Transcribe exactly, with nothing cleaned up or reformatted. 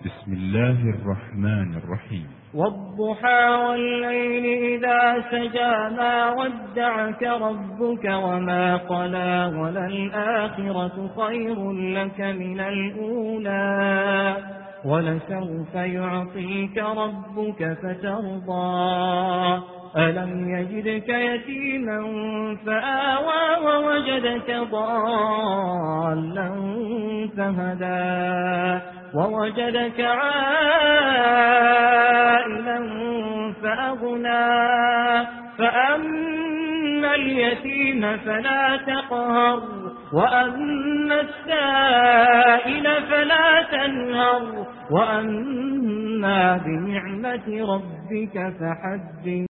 بسم الله الرحمن الرحيم. والضحى والليل إذا سجى ما ودعك ربك وما قلى وللآخرة خير لك من الأولى ولسوف يعطيك ربك فترضى ألم يجدك يتيما فآوى ووجدك ضالا فهدى ووجدك عائلا فأغنى فأما اليتيم فلا تقهر وأما السائل فلا تنهر وأما بنعمة ربك فحدث.